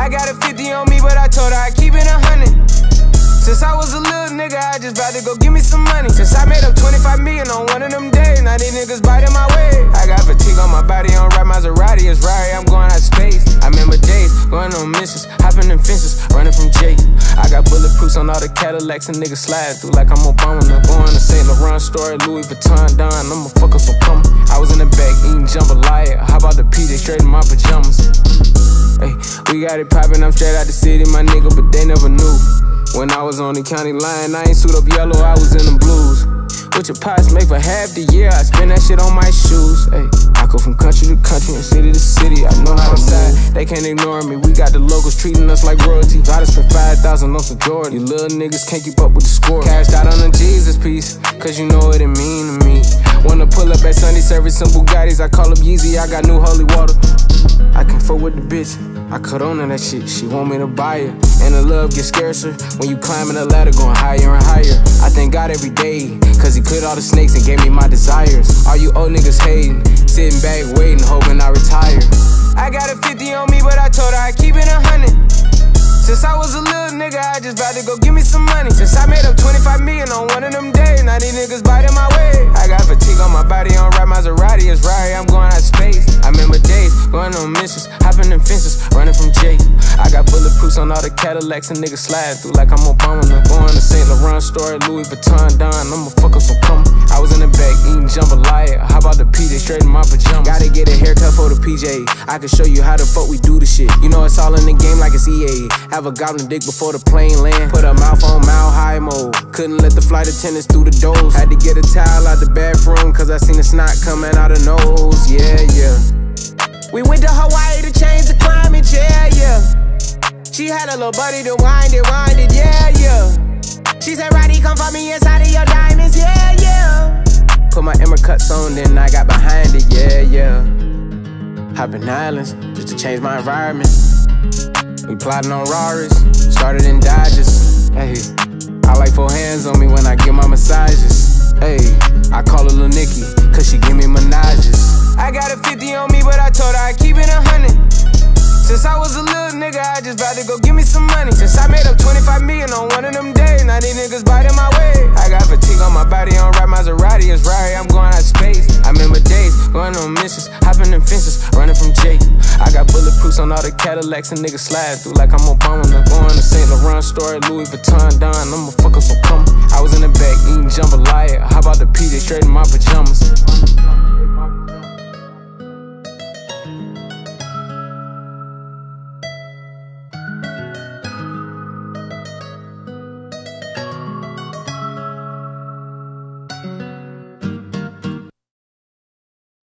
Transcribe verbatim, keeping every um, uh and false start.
I got a fifty on me, but I told her I keep it a hundred. Since I was a little nigga, I just about to go give me some money. Since I made up twenty-five million on one of them days, now these niggas biting my way. I got fatigue on my body, on ride Maserati, it's right, I'm going out of space. I remember days, going on missions, hopping in fences, running from Jake. I got bulletproofs on all the Cadillacs and niggas slide through like I'm Obama. Now going to Saint Laurent store, Louis Vuitton, Don, I'ma fuck up some coming. I was in the back eating jambalaya, how about the P J straight in my pajamas? Hey, we got it poppin', I'm straight out the city, my nigga, but they never knew. When I was on the county line, I ain't suit up yellow, I was in the blues. What your pots make for half the year, I spend that shit on my shoes. Hey, I go from country to country and city to city, I know how to side. They can't ignore me, we got the locals treating us like royalty. I done spent five thousand on some Jordan, you little niggas can't keep up with the score. Cashed out on the Jesus piece, cause you know what it mean to me. Wanna pull up at Sunday service, some Bugattis, I call up Yeezy, I got new holy water. I can fuck with the bitch, I cut on to that shit, she want me to buy it. And the love gets scarcer when you climbing the ladder, going higher and higher. I thank God every day, cause he cleared all the snakes and gave me my desires. All you old niggas hating, sitting back waiting, hoping I retire. I got a fifty on me, but I told her I keep it a hundred. Since I was a little nigga, I just about to go give me some money. Since I made up twenty-five million on one of them days, now these niggas biting my way. I got fatigue on my body, on ride Maserati, it's right, I'm going out of space. I remember days, going on missions, hopping in fences, running from Jake. I got bulletproofs on all the Cadillacs and niggas slide through like I'm Obama. Now going to Saint Laurent store, Louis Vuitton, Don, I'ma fuck up some coming. I was in the back eating jambalaya, how about the P J straight in my pajamas? Gotta get a haircut for the P J, I can show you how the fuck we do the shit. You know it's all in the game like it's E A. Have a goblin dick before the plane land, put a mouth on mile high mode. Couldn't let the flight attendants through the doors. Had to get a towel out the bathroom, cause I seen the snot coming out of nose, yeah, yeah. We went to Hawaii to change the climate, yeah, yeah. She had a little buddy to wind it, wind it, yeah, yeah. She said, Roddy, come for me inside of your diamonds, yeah, yeah. Put my Emmer cuts on, then I got behind it, yeah, yeah. Hopping islands, just to change my environment. We plotting on Raris, started in Dodges. Hey, I like four hands on me when I give my massages. Hey, I call her Lil Nicky, cause she give me menages. I got a fifty on me, but I told her I keep it a hundred. Since I was a little nigga, I just about to go give me some money. Since I made up twenty-five million on one of them days, now these niggas biting my way. I got fatigue on my body, on ride Maserati, it's right, I'm going out of space. I remember days, going on missions, hopping in fences, running from Jake. I got bulletproofs on all the Cadillacs and niggas slide through like I'm Obama. Now going to Saint Laurent store, Louis Vuitton, Don, I'ma fuck up some coming. I was in the back eating jambalaya, how about the P J straight in my pajamas?